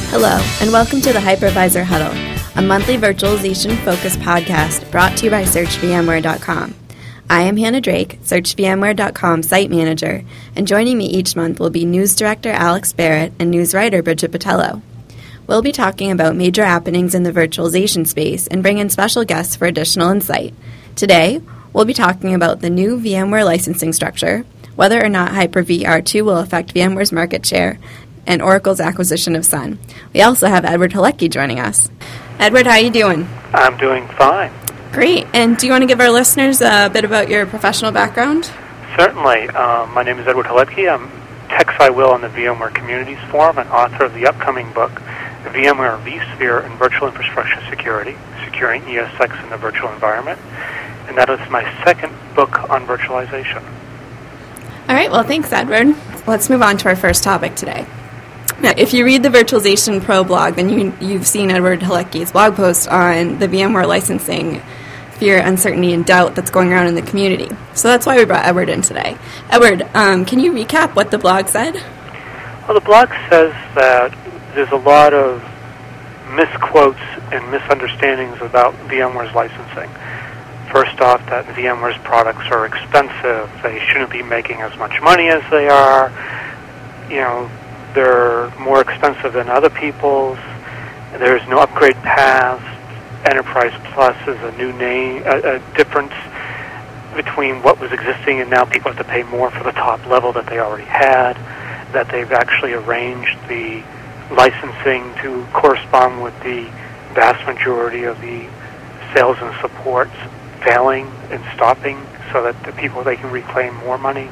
Hello, and welcome to the Hypervisor Huddle, a monthly virtualization-focused podcast brought to you by SearchVMware.com. I am Hannah Drake, SearchVMware.com site manager, and joining me each month will be news director Alex Barrett and news writer Bridget Botello. We'll be talking about major happenings in the virtualization space and bring in special guests for additional insight. Today, we'll be talking about the new VMware licensing structure, whether or not Hyper-V R2 will affect VMware's market share, and Oracle's acquisition of Sun. We also have Edward Halecki joining us. Edward, how are you doing? I'm doing fine. Great. And do you want to give our listeners a bit about your professional background? Certainly. My name is Edward Halecki. I'm Text I Will on the VMware Communities Forum and author of the upcoming book, VMware vSphere and Virtual Infrastructure Security, Securing ESX in the Virtual Environment. And that is my second book on virtualization. All right. Well, thanks, Edward. Let's move on to our first topic today. Now, if you read the Virtualization Pro blog, then you've seen Edward Halecki's blog post on the VMware licensing fear, uncertainty, and doubt that's going around in the community. So that's why we brought Edward in today. Edward, can you recap what the blog said? Well, the blog says that there's a lot of misquotes and misunderstandings about VMware's licensing. First off, that VMware's products are expensive. They shouldn't be making as much money as they are. They're more expensive than other people's. There's no upgrade path. Enterprise Plus is a new name, a difference between what was existing and now people have to pay more for the top level that they already had, that they've actually arranged the licensing to correspond with the vast majority of the sales and supports failing and stopping so that the people, they can reclaim more money.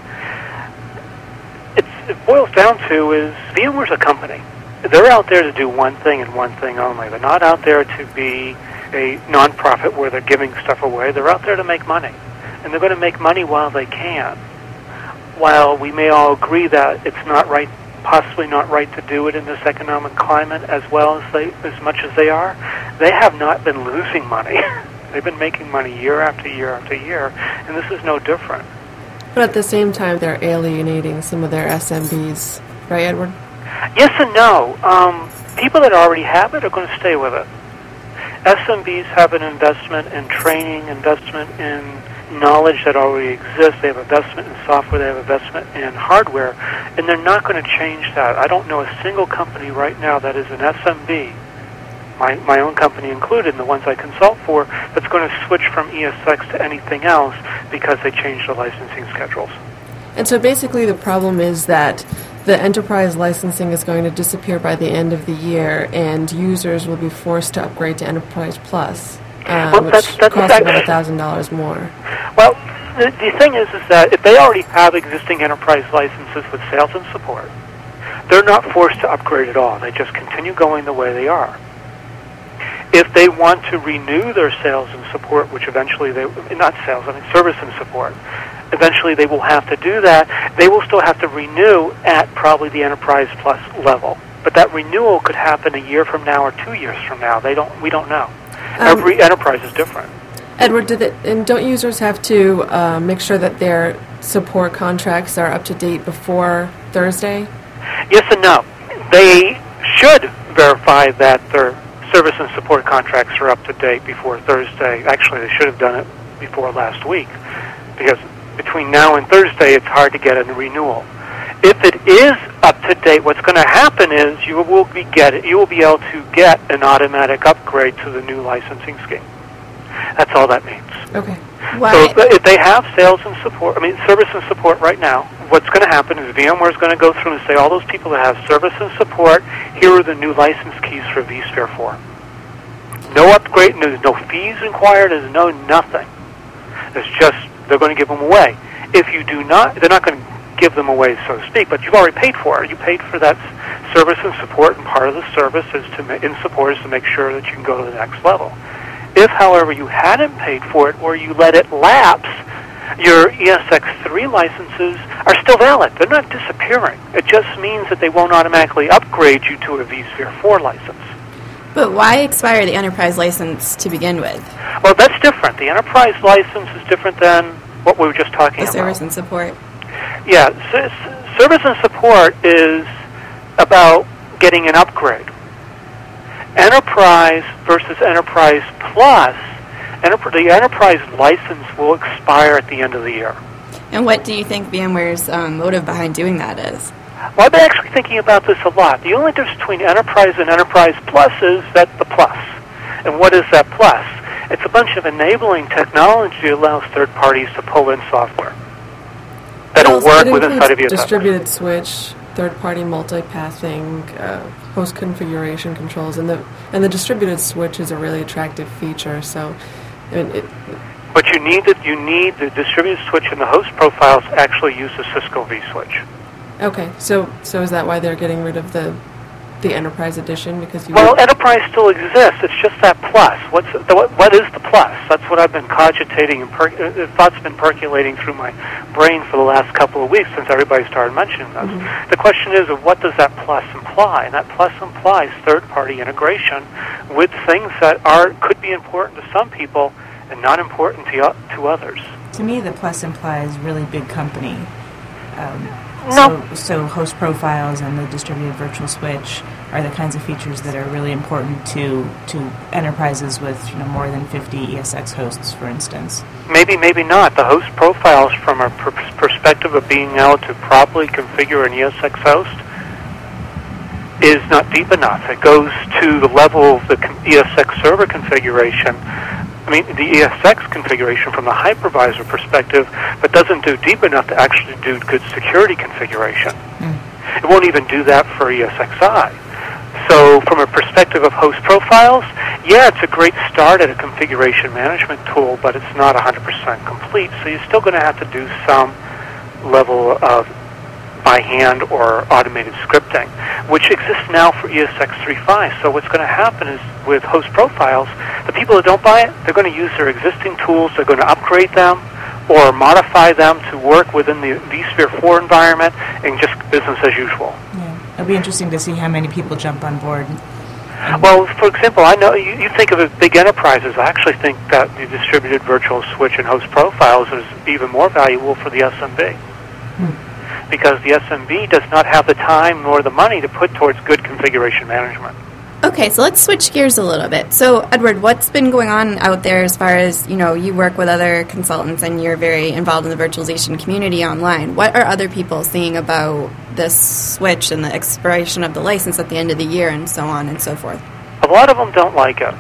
It boils down to is VMware's a company. They're out there to do one thing and one thing only. They're not out there to be a nonprofit where they're giving stuff away. They're out there to make money. And they're going to make money while they can. While we may all agree that it's not right, possibly not right to do it in this economic climate as much as they are, they have not been losing money. They've been making money year after year after year, and this is no different. But at the same time, they're alienating some of their SMBs. Right, Edward? Yes and no. People that already have it are going to stay with it. SMBs have an investment in training, investment in knowledge that already exists. They have investment in software. They have investment in hardware. And they're not going to change that. I don't know a single company right now that is an SMB, my own company included, and the ones I consult for, that's going to switch from ESX to anything else because they changed the licensing schedules. And so basically the problem is that the enterprise licensing is going to disappear by the end of the year, and users will be forced to upgrade to Enterprise Plus, which costs about $1,000 more. Well, the thing is that if they already have existing enterprise licenses with sales and support, they're not forced to upgrade at all. They just continue going the way they are. If they want to renew their sales and support, which eventually service and support, eventually they will have to do that. They will still have to renew at probably the Enterprise Plus level. But that renewal could happen a year from now or 2 years from now. We don't know. Every enterprise is different. Edward, don't users have to make sure that their support contracts are up to date before Thursday? Yes and no. They should verify that their service and support contracts are up to date before Thursday. Actually, they should have done it before last week, because between now and Thursday, it's hard to get a renewal. If it is up to date, what's going to happen is you will be able to get an automatic upgrade to the new licensing scheme. That's all that means. Okay. Why? So if they have service and support right now, what's going to happen is VMware is going to go through and say, all those people that have service and support, here are the new license keys for vSphere 4. No upgrade, there's no fees required, there's no nothing. It's just, they're going to give them away. If you do not, they're not going to give them away, so to speak, but you've already paid for it. You paid for that service and support, and part of the service is to make sure that you can go to the next level. If, however, you hadn't paid for it or you let it lapse, your ESX3 licenses are still valid. They're not disappearing. It just means that they won't automatically upgrade you to a vSphere 4 license. But why expire the enterprise license to begin with? Well, that's different. The enterprise license is different than what we were just talking about. The service and support. Yeah, service and support is about getting an upgrade. Enterprise versus Enterprise Plus, the Enterprise license will expire at the end of the year. And what do you think VMware's motive behind doing that is? Well, I've been actually thinking about this a lot. The only difference between Enterprise and Enterprise Plus is that the Plus. And what is that Plus? It's a bunch of enabling technology that allows third parties to pull in software that'll work with inside of ESX. Distributed switch, third-party multipathing, host configuration controls, and the distributed switch is a really attractive feature. So, but you need the distributed switch and the host profiles actually use the Cisco vSwitch. Okay, so is that why they're getting rid of the Enterprise Edition? Well, Enterprise still exists. It's just that Plus. What is the Plus? That's what I've been cogitating and thought's been percolating through my brain for the last couple of weeks since everybody started mentioning this. Mm-hmm. The question is, what does that Plus imply? And that Plus implies third-party integration with things that could be important to some people and not important to others. To me, the Plus implies really big company. No. So host profiles and the distributed virtual switch are the kinds of features that are really important to enterprises with more than 50 ESX hosts, for instance. Maybe not. The host profiles, from a perspective of being able to properly configure an ESX host, is not deep enough. It goes to the level of the ESX server configuration. I mean, the ESX configuration from the hypervisor perspective, but doesn't do deep enough to actually do good security configuration. It won't even do that for ESXi. So from a perspective of host profiles, yeah, it's a great start at a configuration management tool, but it's not 100% complete. So you're still going to have to do some level of by hand or automated scripting, which exists now for ESX 3.5. So what's going to happen is with host profiles, the people that don't buy it, they're going to use their existing tools, they're going to upgrade them or modify them to work within the vSphere 4 environment and just business as usual. Yeah. It'll be interesting to see how many people jump on board. Well, for example, I know you think of big enterprises. I actually think that the distributed virtual switch and host profiles is even more valuable for the SMB. Because the SMB does not have the time nor the money to put towards good configuration management. Okay, so let's switch gears a little bit. So, Edward, what's been going on out there as far as, you work with other consultants and you're very involved in the virtualization community online. What are other people saying about this switch and the expiration of the license at the end of the year and so on and so forth? A lot of them don't like it.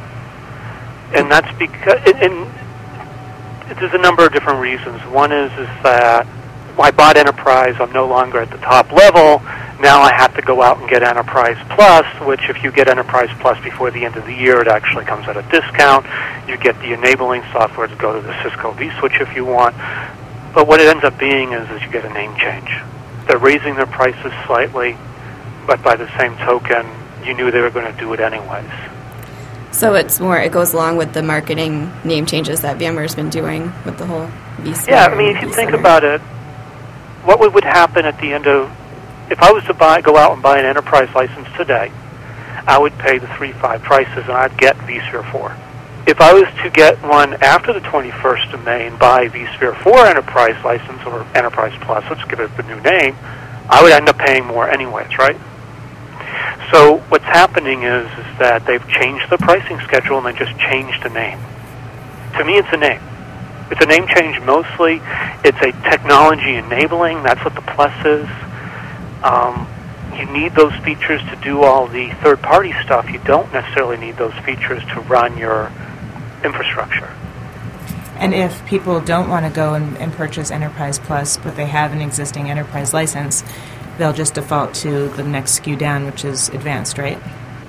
And that's because, and there's a number of different reasons. One is that I bought Enterprise, I'm no longer at the top level, now I have to go out and get Enterprise Plus, which if you get Enterprise Plus before the end of the year, it actually comes at a discount. You get the enabling software to go to the Cisco vSwitch if you want. But what it ends up being is you get a name change. They're raising their prices slightly, but by the same token, you knew they were going to do it anyways. So it goes along with the marketing name changes that VMware's been doing with the whole vSphere. Yeah, I mean, if you think about it, what would happen at the end of, if I was to go out and buy an enterprise license today, I would pay the 3.5 prices and I'd get vSphere 4. If I was to get one after the 21st of May and buy vSphere 4 enterprise license or Enterprise Plus, let's give it the new name, I would end up paying more anyways, right? So what's happening is that they've changed the pricing schedule and they just changed the name. To me, it's a name. It's a name change mostly. It's a technology enabling. That's what the Plus is. You need those features to do all the third-party stuff. You don't necessarily need those features to run your infrastructure. And if people don't want to go and purchase Enterprise Plus, but they have an existing Enterprise license, they'll just default to the next SKU down, which is Advanced, right?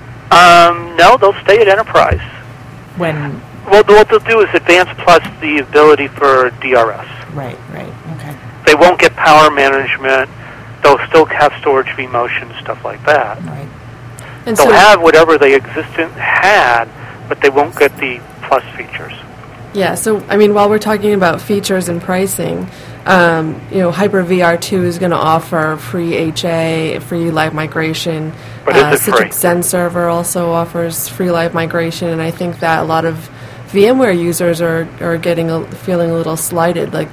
No, they'll stay at Enterprise. When? Well, what they'll do is Advanced Plus the ability for DRS. Right, okay. They won't get power management. They'll still have storage vMotion, stuff like that. Right. And they'll have whatever they had, but they won't get the Plus features. Yeah, so, I mean, while we're talking about features and pricing, Hyper-VR 2 is going to offer free HA, free live migration. But is it free? Citrix Zen Server also offers free live migration, and I think that a lot of VMware users are feeling a little slighted, like,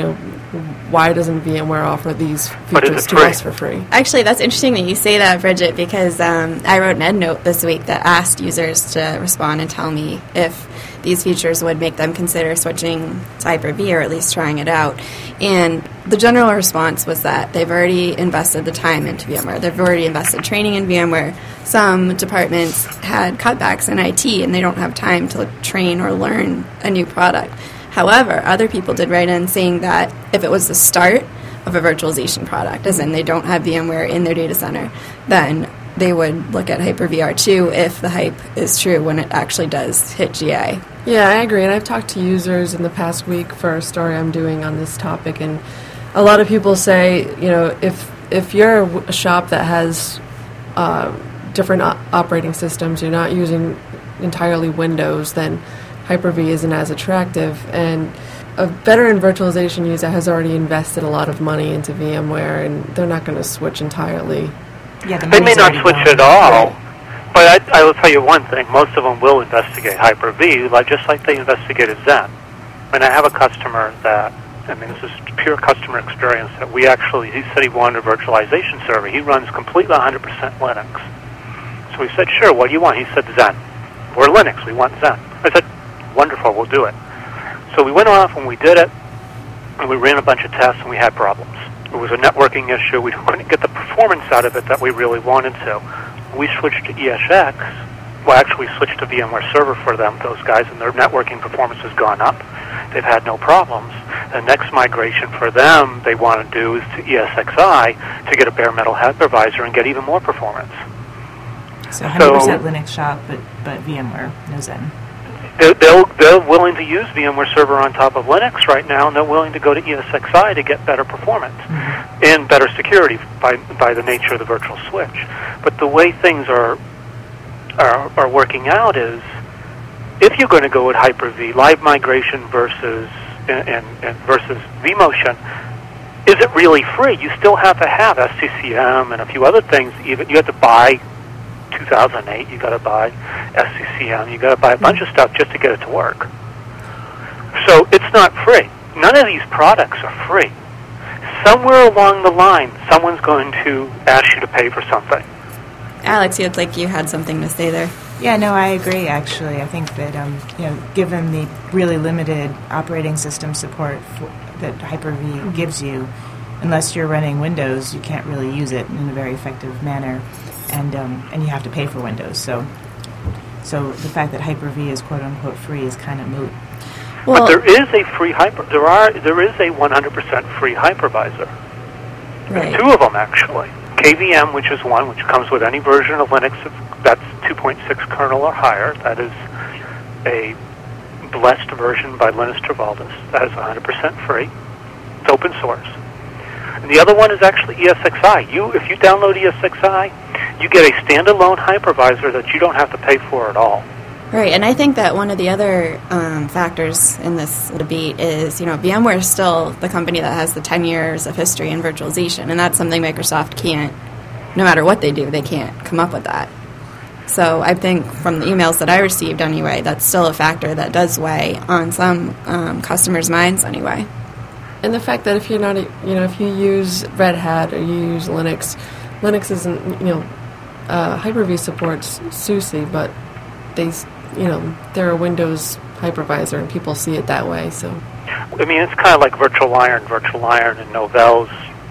why doesn't VMware offer these features to us for free? Actually, that's interesting that you say that, Bridget, because I wrote an EndNote this week that asked users to respond and tell me if these features would make them consider switching to Hyper-V or at least trying it out. And the general response was that they've already invested the time into VMware. They've already invested training in VMware. Some departments had cutbacks in IT, and they don't have time to train or learn a new product. However, other people did write in saying that if it was the start of a virtualization product, as in they don't have VMware in their data center, then they would look at Hyper-VR2 if the hype is true when it actually does hit GA. Yeah, I agree. And I've talked to users in the past week for a story I'm doing on this topic, and a lot of people say, if you're a shop that has different operating systems, you're not using entirely Windows, then Hyper-V isn't as attractive. And a veteran virtualization user has already invested a lot of money into VMware, and they're not going to switch entirely. Yeah, they may not switch at all, but I will tell you one thing. Most of them will investigate Hyper-V, just like they investigated Xen. And I have a customer that, this is pure customer experience, that he said he wanted a virtualization server. He runs completely 100% Linux. So we said, sure, what do you want? He said Xen. We're Linux, we want Xen. I said, wonderful, we'll do it. So we went off and we did it, and we ran a bunch of tests, and we had problems. It was a networking issue. We couldn't get the performance out of it that we really wanted to. We switched to ESX. Well, actually, we switched to VMware Server for them, those guys, and their networking performance has gone up. They've had no problems. The next migration for them they want to do is to ESXi to get a bare metal hypervisor and get even more performance. So 100% Linux shop, but VMware, no Xen. They're willing to use VMware Server on top of Linux right now, and they're willing to go to ESXi to get better performance and better security by the nature of the virtual switch. But the way things are working out is, if you're going to go with Hyper-V, live migration versus vMotion, is it really free? You still have to have SCCM and a few other things. Even you have to buy 2008, you got to buy SCCM, you got to buy a bunch of stuff just to get it to work. So it's not free. None of these products are free. Somewhere along the line, someone's going to ask you to pay for something. Alex, you look like you had something to say there. Yeah, no, I agree, actually. I think that, given the really limited operating system support that Hyper-V gives you, unless you're running Windows, you can't really use it in a very effective manner. And you have to pay for Windows. So the fact that Hyper-V is quote unquote free is kind of moot. Well, but there is a free there is a 100% free hypervisor. Right. There's two of them actually. KVM, which is one, which comes with any version of Linux that's 2.6 kernel or higher. That is a blessed version by Linus Torvalds. That is 100% free. It's open source. And the other one is actually ESXi. If you download ESXi, you get a standalone hypervisor that you don't have to pay for at all. Right, and I think that one of the other factors in this debate is, VMware is still the company that has the 10 years of history in virtualization, and that's something Microsoft can't, no matter what they do, they can't come up with that. So I think from the emails that I received anyway, that's still a factor that does weigh on some customers' minds anyway. And the fact that if you're not, if you use Red Hat or you use Linux isn't, Hyper-V supports SUSE, but they're a Windows hypervisor, and people see it that way. So, it's kind of like VirtualIron and Novell's.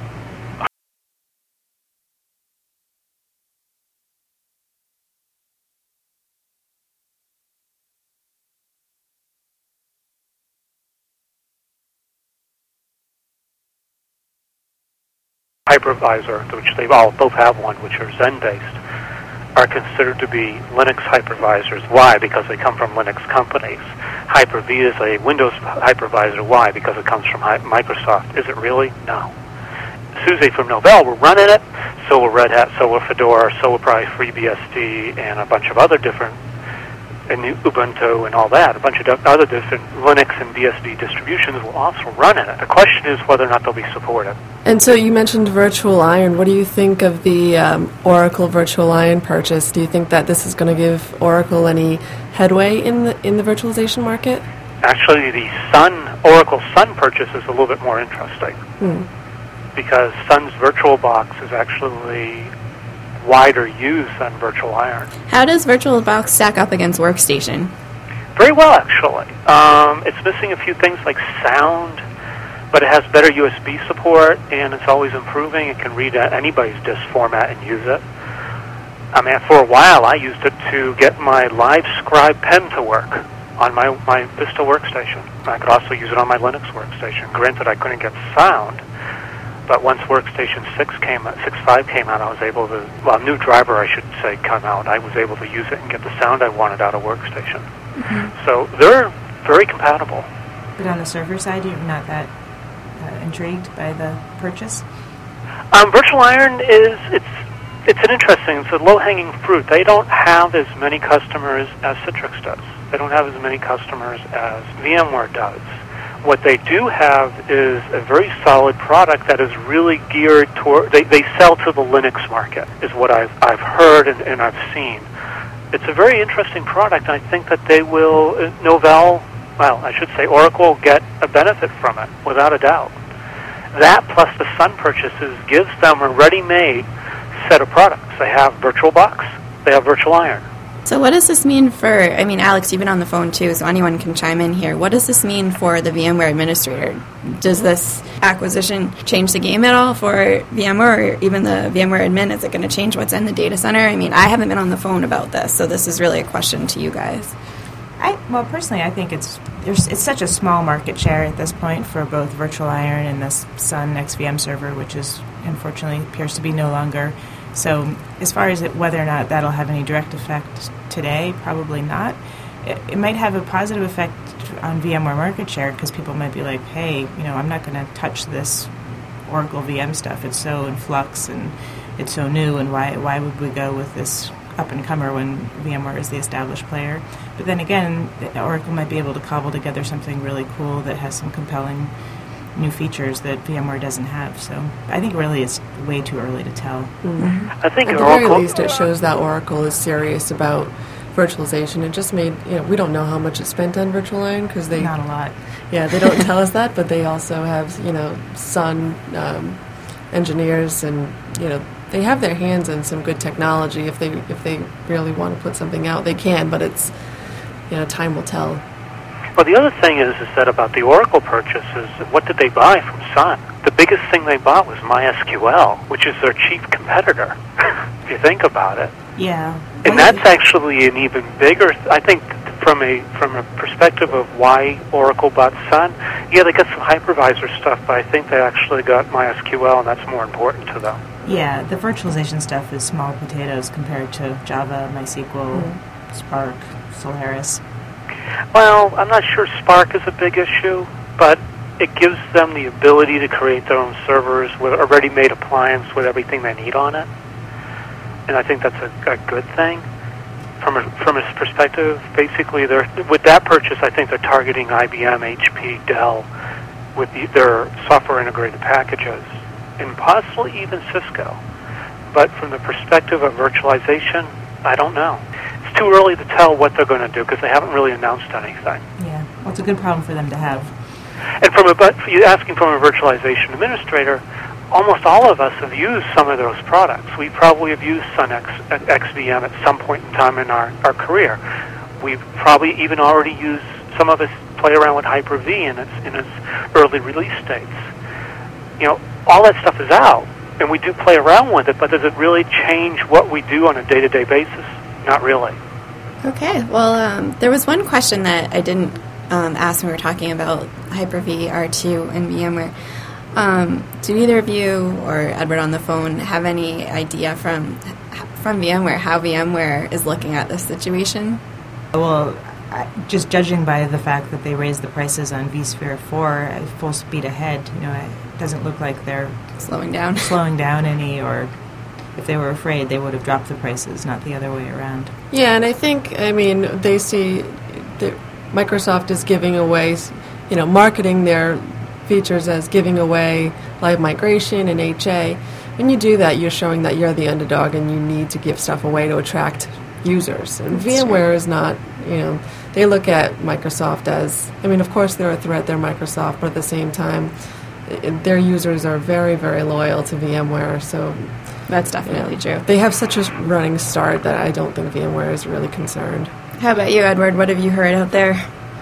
Hypervisor, which they both have one, which are Xen-based, are considered to be Linux hypervisors. Why? Because they come from Linux companies. Hyper-V is a Windows hypervisor. Why? Because it comes from Microsoft. Is it really? No. SUSE from Novell, we're running it. So will Red Hat, so will Fedora, so will probably FreeBSD, and a bunch of other different, and Ubuntu and all that. A bunch of other different Linux and BSD distributions will also run in it. The question is whether or not they'll be supported. And so you mentioned Virtual Iron. What do you think of the Oracle Virtual Iron purchase? Do you think that this is going to give Oracle any headway in the virtualization market? Actually, the Oracle Sun purchase is a little bit more interesting because Sun's VirtualBox is actually wider use than Virtual Iron. How does VirtualBox stack up against Workstation? Very well, actually. It's missing a few things like sound, but it has better USB support, and it's always improving. It can read anybody's disk format and use it. I mean, for a while, I used it to get my LiveScribe pen to work on my Vista workstation. I could also use it on my Linux workstation. Granted, I couldn't get sound, but once Workstation 6.5 came out, I was able to, well, a new driver, I should say, come out. I was able to use it and get the sound I wanted out of Workstation. Mm-hmm. So they're very compatible. But on the server side, you're not that intrigued by the purchase? Virtual Iron it's an interesting, it's a low-hanging fruit. They don't have as many customers as Citrix does. They don't have as many customers as VMware does. What they do have is a very solid product that is really geared toward, they sell to the Linux market, is what I've heard and I've seen. It's a very interesting product. I think that they will, Oracle will get a benefit from it, without a doubt. That plus the Sun purchases gives them a ready-made set of products. They have VirtualBox, they have Virtual Iron. So what does this mean for, Alex, you've been on the phone too, so anyone can chime in here. What does this mean for the VMware administrator? Does this acquisition change the game at all for VMware or even the VMware admin? Is it going to change what's in the data center? I haven't been on the phone about this, so this is really a question to you guys. Personally, I think it's such a small market share at this point for both Virtual Iron and this Sun XVM server, which is unfortunately appears to be no longer. So as far as whether or not that'll have any direct effect today, probably not. It might have a positive effect on VMware market share because people might be like, hey, I'm not going to touch this Oracle VM stuff. It's so in flux and it's so new, and why would we go with this up-and-comer when VMware is the established player? But then again, Oracle might be able to cobble together something really cool that has some compelling new features that VMware doesn't have. So I think really it's way too early to tell. Mm-hmm. I think at the very least it shows that Oracle is serious about virtualization. It just made, we don't know how much it spent on Virtual Iron because they... Not a lot. Yeah, they don't tell us that, but they also have, Sun engineers and, they have their hands in some good technology. If they really want to put something out, they can, but it's, time will tell. Well, the other thing is that about the Oracle purchase is what did they buy from Sun? The biggest thing they bought was MySQL, which is their chief competitor, if you think about it. Yeah. And that's actually an even bigger, I think, from a perspective of why Oracle bought Sun. Yeah, they got some hypervisor stuff, but I think they actually got MySQL, and that's more important to them. Yeah, the virtualization stuff is small potatoes compared to Java, MySQL, Spark, Solaris. Well, I'm not sure Spark is a big issue, but it gives them the ability to create their own servers with a ready-made appliance with everything they need on it. And I think that's a good thing. From a perspective, basically, with that purchase, I think they're targeting IBM, HP, Dell with their software-integrated packages, and possibly even Cisco. But from the perspective of virtualization, I don't know. It's too early to tell what they're going to do because they haven't really announced anything. Yeah, well, it's a good problem for them to have. And asking from a virtualization administrator, almost all of us have used some of those products. We probably have used Sun XVM at some point in time in our career. We've probably even already used, some of us play around with Hyper-V in its early release states. All that stuff is out, and we do play around with it, but does it really change what we do on a day-to-day basis? Not really. Okay, well, there was one question that I didn't ask when we were talking about Hyper-V, R2, and VMware. Do either of you or Edward on the phone have any idea from VMware how VMware is looking at this situation? Well, just judging by the fact that they raised the prices on vSphere 4 at full speed ahead, it doesn't look like they're slowing down any, or if they were afraid, they would have dropped the prices, not the other way around. Yeah, and I think, they see that Microsoft is giving away, marketing their features as giving away live migration and HA. When you do that, you're showing that you're the underdog and you need to give stuff away to attract users. And VMware is not, they look at Microsoft as, of course they're a threat, they're Microsoft, but at the same time, their users are very, very loyal to VMware, so that's definitely true. They have such a running start that I don't think VMware is really concerned. How about you, Edward? What have you heard out there?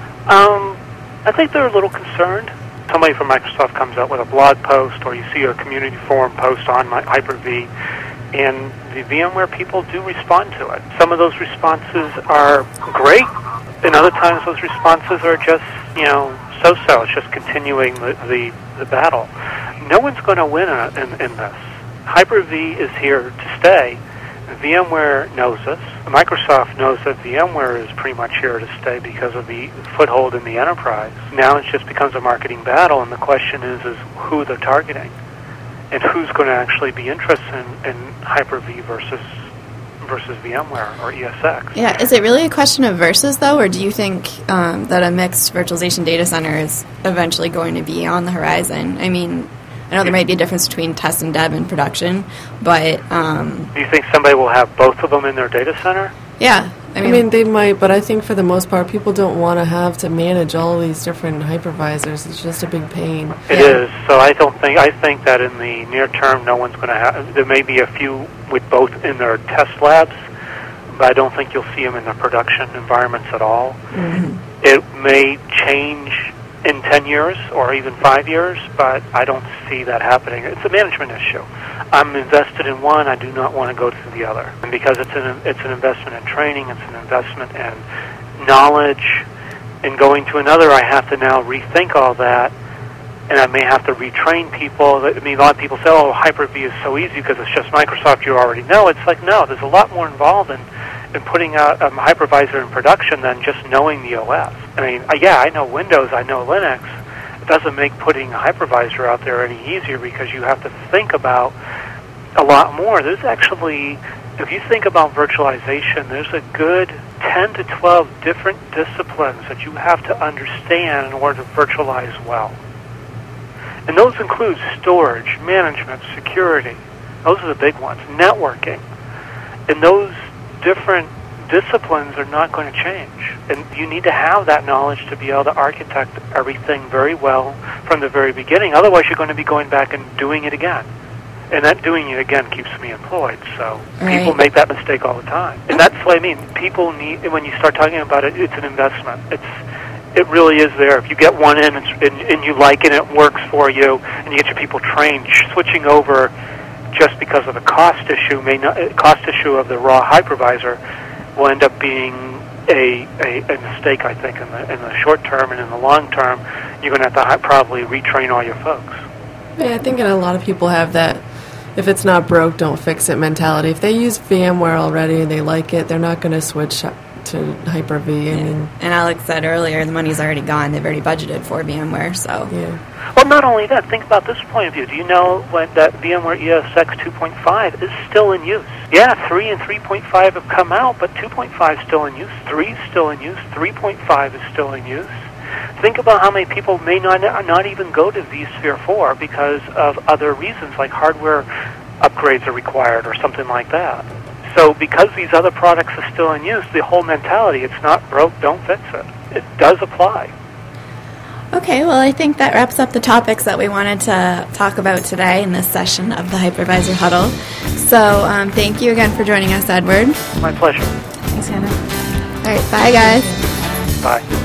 I think they're a little concerned. Somebody from Microsoft comes out with a blog post, or you see a community forum post on Hyper-V, and the VMware people do respond to it. Some of those responses are great, and other times those responses are just, so-so. It's just continuing the battle. No one's going to win in this. Hyper-V is here to stay. VMware knows this. Microsoft knows that VMware is pretty much here to stay because of the foothold in the enterprise. Now it just becomes a marketing battle, and the question is who they're targeting and who's going to actually be interested in Hyper-V versus VMware or ESX. Yeah, is it really a question of versus, though, or do you think that a mixed virtualization data center is eventually going to be on the horizon? I know there might be a difference between test and dev and production, but... Do you think somebody will have both of them in their data center? Yeah. They might, but I think for the most part, people don't want to have to manage all these different hypervisors. It's just a big pain. It is. So I think that in the near term, no one's going to have... There may be a few with both in their test labs, but I don't think you'll see them in the production environments at all. Mm-hmm. It may change in 10 years or even 5 years, but I don't see that happening. It's a management issue. I'm invested in one, I do not want to go to the other. And because it's an investment in training, it's an investment in knowledge. In going to another, I have to now rethink all that, and I may have to retrain people. A lot of people say, Hyper-V is so easy because it's just Microsoft, you already know. It's like, no, there's a lot more involved in putting out a hypervisor in production than just knowing the OS. I know Windows, I know Linux. It doesn't make putting a hypervisor out there any easier because you have to think about a lot more. There's actually, if you think about virtualization, there's a good 10 to 12 different disciplines that you have to understand in order to virtualize well. And those include storage, management, security. Those are the big ones. Networking. And those different disciplines are not going to change. And you need to have that knowledge to be able to architect everything very well from the very beginning. Otherwise, you're going to be going back and doing it again. And that doing it again keeps me employed. So people make that mistake all the time. And that's what I mean. People need, when you start talking about it, it's an investment. It really is there. If you get one in and you like it and it works for you, and you get your people trained, switching over just because of the cost issue of the raw hypervisor will end up being a mistake, I think, in the short term. And in the long term, you're going to have to probably retrain all your folks. Yeah, I think a lot of people have that if it's not broke, don't fix it mentality. If they use VMware already and they like it, they're not going to switch to Hyper-V. And Alex said earlier, the money's already gone. They've already budgeted for VMware, so... Yeah. Well, not only that, think about this point of view. Do you know that VMware ESX 2.5 is still in use? Yeah, 3 and 3.5 have come out, but 2.5 is still in use, 3 is still in use, 3.5 is still in use. Think about how many people may not even go to vSphere 4 because of other reasons, like hardware upgrades are required or something like that. So because these other products are still in use, the whole mentality, it's not broke, don't fix it. It does apply. Okay, well, I think that wraps up the topics that we wanted to talk about today in this session of the Hypervisor Huddle. So thank you again for joining us, Edward. My pleasure. Thanks, Hannah. All right, bye, guys. Bye.